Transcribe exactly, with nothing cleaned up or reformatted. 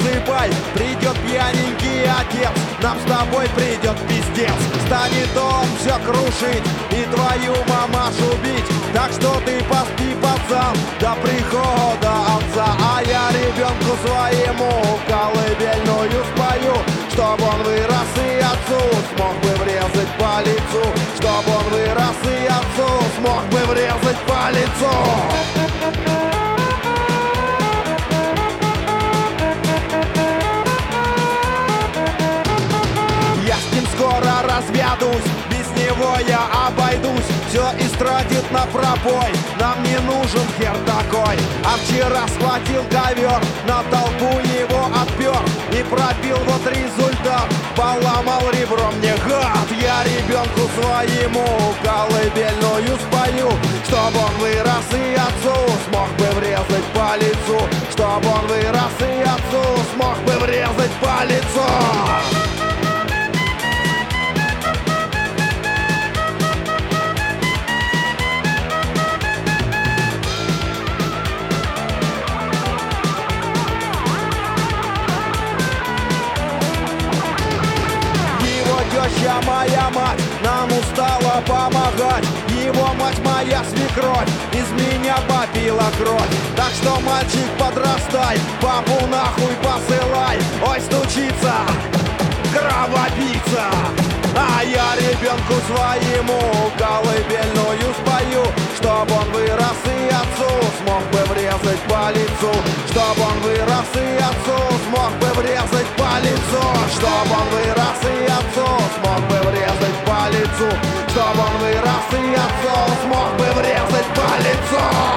засыпай, придет пьяненький отец, нам с тобой придет пиздец. Станет он все крушить и твою мамашу бить. Так что ты поспи, пацан, до прихода отца. А я ребенку своему колыбельную спою, чтоб он вырос и отцу смог бы врезать по лицу. Чтоб он вырос и отцу смог бы врезать по лицу. Скоро разведусь, без него я обойдусь. Все истратит на пробой, нам не нужен хер такой. А вчера схватил ковер, на толпу его отпер и пробил, вот результат, поломал ребро мне гад. Я ребенку своему колыбельную спою, чтоб он вырос и отцу смог бы врезать по лицу. Чтоб он вырос и отцу смог бы врезать по лицу. Теща моя мать нам устала помогать. Его мать моя свекровь из меня попила кровь. Так что, мальчик, подрастай, папу нахуй посылай. Ой, стучится кровопийца. А я ребенку своему колыбельную спою, чтоб он вырос и отцу смог бы врезать по лицу. Чтоб он вырос и отцу смог бы врезать по лицу. Чтоб он вырос и отцу смог бы врезать по лицу. Чтоб он вырос и отцу смог бы врезать по лицу.